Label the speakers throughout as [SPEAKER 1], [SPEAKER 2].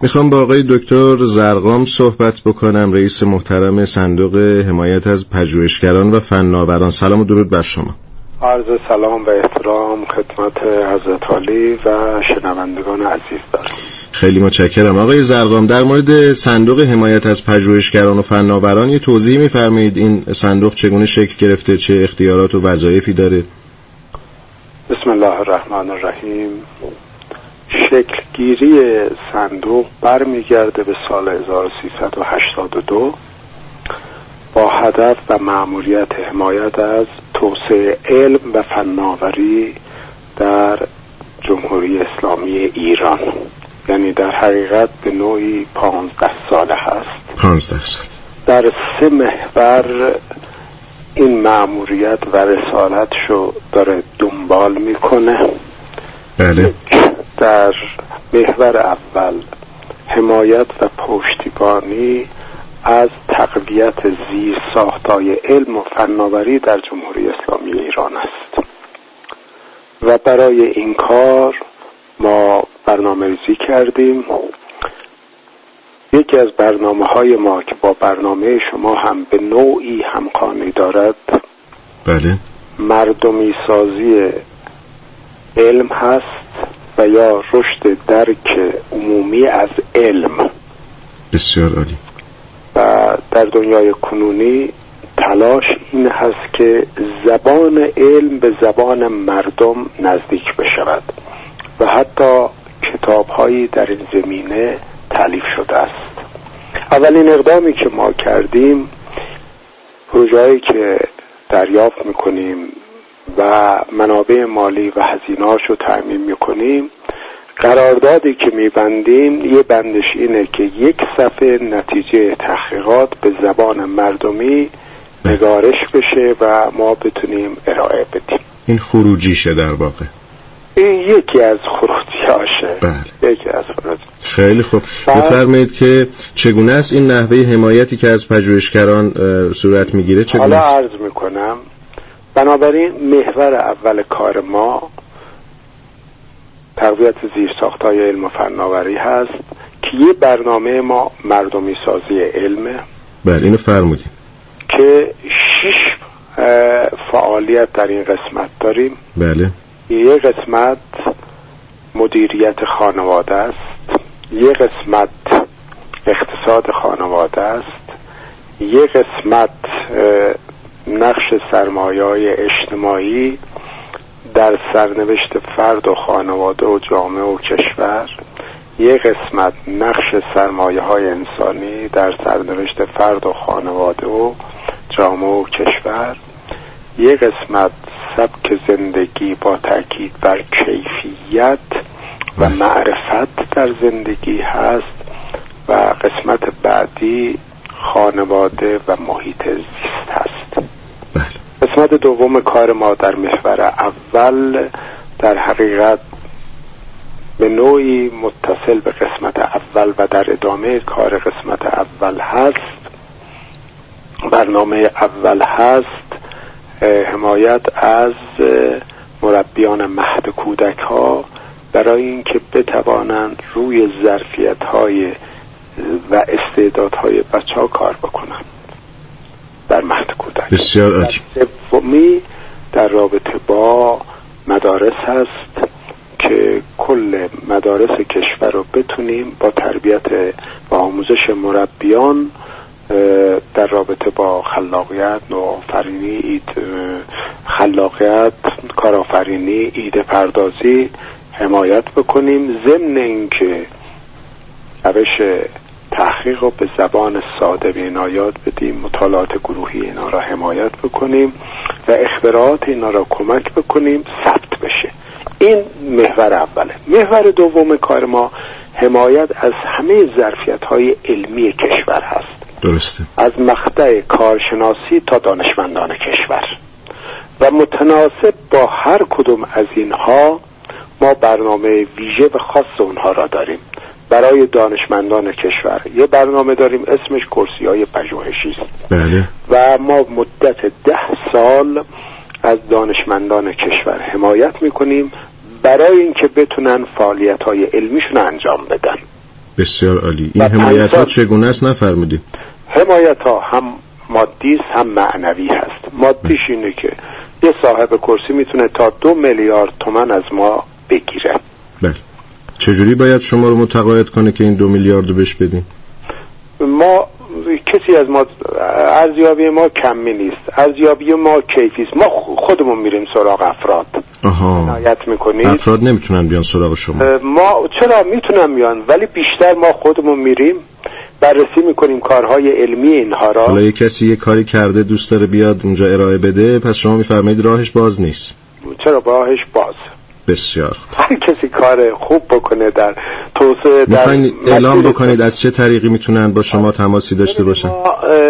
[SPEAKER 1] میخوام با آقای دکتر زرقام صحبت بکنم، رئیس محترم صندوق حمایت از پژوهشگران و فناوران. سلام و درود بر شما.
[SPEAKER 2] عرض سلام و احترام خدمت حضرت عالی و شنوندگان عزیز دارم.
[SPEAKER 1] خیلی متشکرم. آقای زرقام، در مورد صندوق حمایت از پژوهشگران و فناوران یه توضیح می‌فرمایید؟ این صندوق چگونه شکل گرفته، چه اختیارات و وظایفی داره؟
[SPEAKER 2] بسم الله الرحمن الرحیم. شکلگیری صندوق برمیگرده به سال 1382 با هدف و مأموریت حمایت از توسعه علم و فناوری در جمهوری اسلامی ایران، یعنی در حقیقت به نوعی 15 ساله هست.
[SPEAKER 1] 15 سال. در
[SPEAKER 2] 3 محور این مأموریت و رسالتشو داره دنبال میکنه.
[SPEAKER 1] بله.
[SPEAKER 2] در محور اول حمایت و پشتیبانی از تقویت زیرساخت‌های علم و فناوری در جمهوری اسلامی ایران است و برای این کار ما برنامه‌ریزی کردیم. یکی از برنامه‌های ما که با برنامه شما هم به نوعی همخوانی دارد،
[SPEAKER 1] بله،
[SPEAKER 2] مردمی سازی علم هست و یا رشد درک عمومی از علم.
[SPEAKER 1] بسیار عالی.
[SPEAKER 2] و در دنیای کنونی تلاش این هست که زبان علم به زبان مردم نزدیک بشود و حتی کتاب‌هایی در این زمینه تالیف شده است. اولین اقدامی که ما کردیم، پروژه‌ای که دریافت می‌کنیم و منابع مالی و هزینه‌هاش رو تامین می‌کنیم، قراردادی که می‌بندیم یه بندش اینه که 1 صفحه نتیجه تحقیقات به زبان مردمی نگارش بشه و ما بتونیم ارائه بدیم.
[SPEAKER 1] این خروجیشه در واقع.
[SPEAKER 2] این یکی از خروجیاشه.
[SPEAKER 1] بله.
[SPEAKER 2] یکی از خروجی.
[SPEAKER 1] خیلی خوب. بفرمایید که چگونه است این نحوه حمایتی که از پژوهشگران صورت میگیره؟ چگونه؟
[SPEAKER 2] حالا عرض میکنم. بنابراین محور اول کار ما تقویت زیرساخت‌های علم و فناوری هست که یه برنامه ما مردمی سازی علمه.
[SPEAKER 1] بله، اینو فرمودید
[SPEAKER 2] که 6 فعالیت در این قسمت داریم.
[SPEAKER 1] بله.
[SPEAKER 2] یه قسمت مدیریت خانواده است، یه قسمت اقتصاد خانواده است، یه قسمت نقش سرمایه‌های اجتماعی در سرنوشت فرد و خانواده و جامعه و کشور، یه قسمت نقش سرمایه‌های انسانی در سرنوشت فرد و خانواده و جامعه و کشور، یه قسمت سبک زندگی با تاکید بر کیفیت و معرفت در زندگی هست و قسمت بعدی خانواده و محیط زیست هست. قسمت دوم کار ما در محور اول در حقیقت به نوعی متصل به قسمت اول و در ادامه کار قسمت اول هست. برنامه اول هست حمایت از مربیان مهد کودک ها برای اینکه بتوانند روی ظرفیت های و استعدادهای بچه ها کار بکنند در مهد کودک.
[SPEAKER 1] بسیار عالی.
[SPEAKER 2] سومی در رابطه با مدارس هست که کل مدارس کشور رو بتونیم با تربیت و آموزش مربیان در رابطه با خلاقیت، نوآفرینی، خلاقیت، کارآفرینی، ایده پردازی حمایت بکنیم، ضمن اینکه روش تحقیق رو به زبان ساده به اینا یاد بدیم، مطالعات گروهی اینا را حمایت بکنیم و اختراعات اینا را کمک بکنیم ثبت بشه. این محور اوله. محور دوم کار ما حمایت از همه ظرفیت‌های علمی کشور هست.
[SPEAKER 1] درسته. از
[SPEAKER 2] مقطع کارشناسی تا دانشمندان کشور و متناسب با هر کدوم از اینها ما برنامه ویژه و خاص اونها را داریم. برای دانشمندان کشور یه برنامه داریم اسمش کرسی‌های پژوهشی است.
[SPEAKER 1] بله.
[SPEAKER 2] و ما مدت 10 سال از دانشمندان کشور حمایت میکنیم برای اینکه بتونن فعالیت‌های علمیشون انجام بدن.
[SPEAKER 1] بسیار عالی. این حمایت ها چگونه است نفرمودید؟
[SPEAKER 2] حمایت ها هم مادی است هم معنوی هست. مادیش اینه که یه صاحب کرسی میتونه تا 2 میلیارد تومان از ما بگیره.
[SPEAKER 1] بله. چجوری باید شما رو متقاعد کنه که این 2 میلیارد رو بهش بدیم؟
[SPEAKER 2] ما کسی از ما ارزیابی ما کمی نیست، ارزیابی ما کیفی است. ما خودمون میریم سراغ افراد. عنایت میکنید
[SPEAKER 1] افراد نمیتونن بیان سراغ شما؟
[SPEAKER 2] ما چرا میتونن بیان، ولی بیشتر ما خودمون میریم بررسی میکنیم کارهای علمی اینها را.
[SPEAKER 1] حالا یه کسی یه کاری کرده دوست داره بیاد اونجا ارائه بده، پس شما میفرمایید راهش باز نیست؟
[SPEAKER 2] چرا راهش باز؟
[SPEAKER 1] بسیار.
[SPEAKER 2] هر کسی کار خوب بکنه در توسعه
[SPEAKER 1] میخواین اعلام بکنید از چه طریقی میتونن با شما تماسی داشته باشن؟
[SPEAKER 2] ما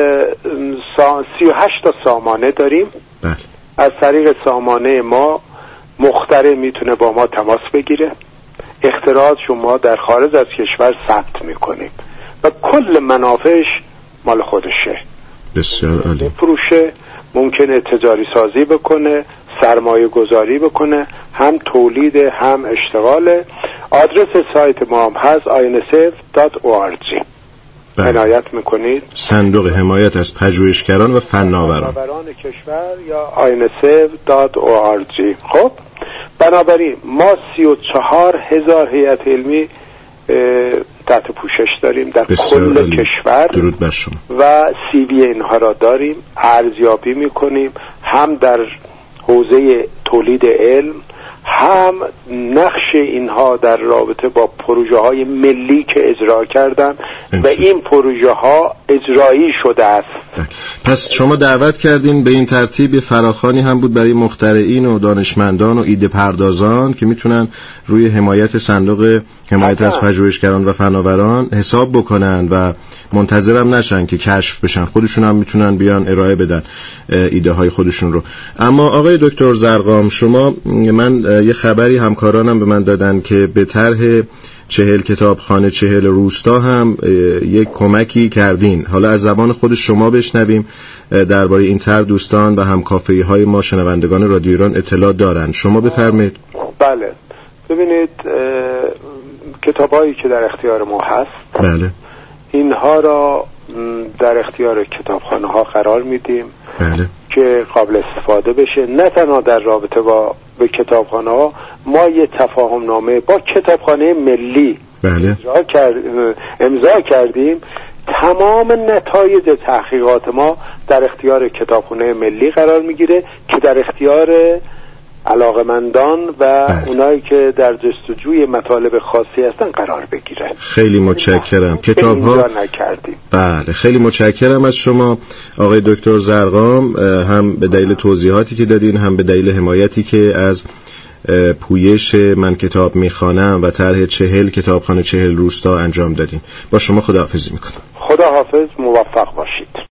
[SPEAKER 2] 38 تا سامانه داریم.
[SPEAKER 1] بله.
[SPEAKER 2] از طریق سامانه ما مخترع میتونه با ما تماس بگیره. اختراعات شما در خارج از کشور ثبت میکنیم و کل منافعش مال خودشه.
[SPEAKER 1] بسیار عالی.
[SPEAKER 2] فروشه، ممکنه تجاری سازی بکنه، سرمایه گذاری بکنه، هم تولید هم اشتغال. آدرس سایت ما هم هست insf.org. عنایت میکنید؟
[SPEAKER 1] صندوق حمایت از پژوهشگران و فناوران
[SPEAKER 2] کشور یا insf.org. خب بنابراین ما 34,000 هیئت علمی تحت پوشش داریم در کل کشور.
[SPEAKER 1] درود بر شما.
[SPEAKER 2] و سی وی اینها را داریم، ارزیابی میکنیم، هم در حوزه تولید علم، هم نقش اینها در رابطه با پروژه های ملی که اجرا کردن و این پروژه ها اجرایی شده است.
[SPEAKER 1] پس شما دعوت کردین به این ترتیب فراخوانی هم بود برای مخترعین و دانشمندان و ایده پردازان که میتونن روی حمایت صندوق حمایت از پژوهشگران و فناوران حساب بکنن و منتظرم نشن که کشف بشن، خودشون هم میتونن بیان ارائه بدن ایده های خودشون رو. اما آقای دکتر زرقام، شما، من یه خبری همکارانم به من دادن که به طرح 40 کتابخانه 40 روستا هم یک کمکی کردین. حالا از زبان خود شما بشنویم درباره این طرح. دوستان و همکافه‌ای های ما شنوندگان رادیو ایران اطلاع دارن. شما بفرمایید.
[SPEAKER 2] بله، ببینید کتابایی که در اختیار ما هست،
[SPEAKER 1] بله،
[SPEAKER 2] اینها را در اختیار کتابخانه ها قرار میدیم.
[SPEAKER 1] بله،
[SPEAKER 2] که قابل استفاده بشه. نه تنها در رابطه با کتابخانه ها، ما یه تفاهم نامه با کتابخانه ملی
[SPEAKER 1] بله
[SPEAKER 2] امضا کردیم. تمام نتایج تحقیقات ما در اختیار کتابخانه ملی قرار میگیره که در اختیار علاقمندان و اونایی که در جستجوی مطالب خاصی هستن قرار بگیره.
[SPEAKER 1] خیلی متشکرم. کتاب‌ها
[SPEAKER 2] نکردیم.
[SPEAKER 1] بله، خیلی متشکرم از شما آقای دکتر زرقام، هم به دلیل توضیحاتی که دادین، هم به دلیل حمایتی که از پویش من کتاب میخوانم و طرح 40 کتابخانه 40 روستا انجام دادین. با شما خداحافظی میکنم.
[SPEAKER 2] خدا حافظ، موفق باشید.